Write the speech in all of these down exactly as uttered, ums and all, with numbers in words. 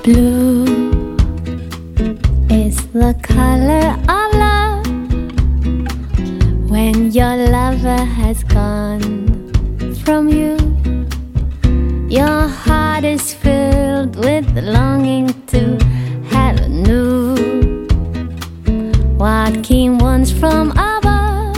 Blue is the color of love when your lover has gone from you. Your heart is filled with longing to have a new what came once from above.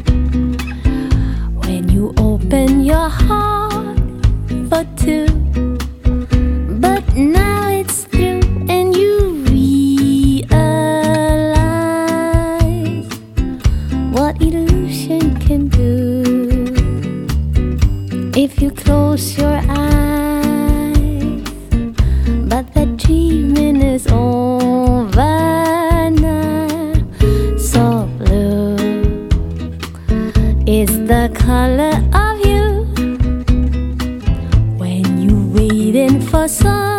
When you open your heart for two, but now it's through and you realize what illusion can do. If you close your eyes, but the dreaming is over now. So blue is the color of you when you waiting for some